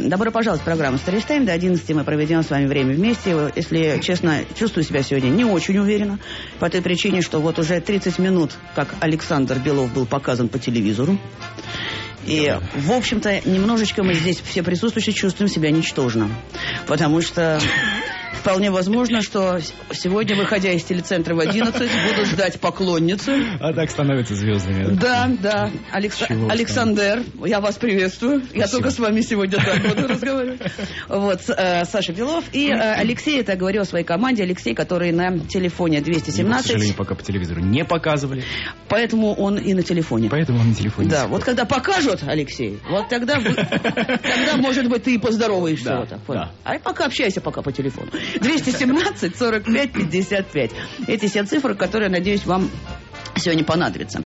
Добро пожаловать в программу «Старый Тайм». До 11 мы проведем с вами время вместе. Если честно, чувствую себя сегодня не очень уверенно. По той причине, что вот уже 30 минут, как Александр Белов был показан по телевизору. И, в общем-то, немножечко мы здесь все присутствующие чувствуем себя ничтожно. Потому что вполне возможно, что сегодня, выходя из телецентра в 11, буду ждать поклонницу. А так становятся звездами. Да. Александр, я вас приветствую. Я только с вами сегодня так буду разговаривать. Вот, Саша Белов. И Алексей, это говорил о своей команде. Алексей, который на телефоне 217. К сожалению, пока по телевизору не показывали. Поэтому он и на телефоне. Да, вот когда покажут, Алексей, вот тогда, может быть, ты и поздороваешься. Да. А пока общайся пока по телефону. 217 45 55. Эти все цифры, которые, надеюсь, вам сегодня понадобятся.